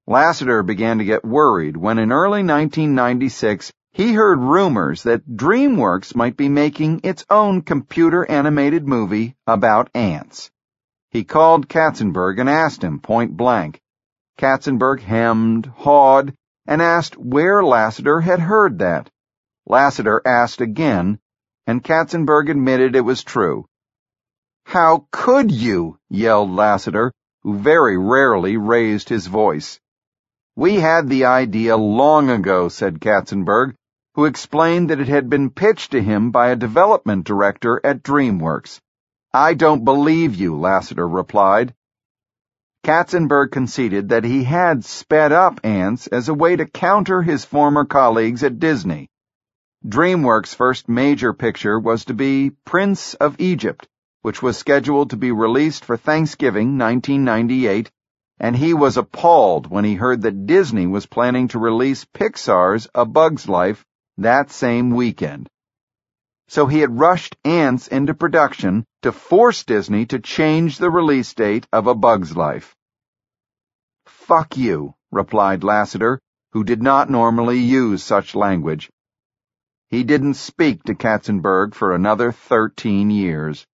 Lasseter began to get worried when in early 1996 he heard rumors that DreamWorks might be making its own computer-animated movie about ants. He called Katzenberg and asked him point blank. Katzenberg hemmed, hawed, and asked where Lasseter had heard that. Lasseter asked again, and Katzenberg admitted it was true. "How could you?" yelled Lasseter, who very rarely raised his voice. "We had the idea long ago," said Katzenberg, who explained that it had been pitched to him by a development director at DreamWorks. "I don't believe you," Lasseter replied. Katzenberg conceded that he had sped up ants as a way to counter his former colleagues at Disney. DreamWorks' first major picture was to be Prince of Egypt, which was scheduled to be released for Thanksgiving 1998, and he was appalled when he heard that Disney was planning to release Pixar's A Bug's Life that same weekend. So he had rushed Ants into production to force Disney to change the release date of A Bug's Life. "Fuck you," replied Lasseter, who did not normally use such language. He didn't speak to Katzenberg for another 13 years.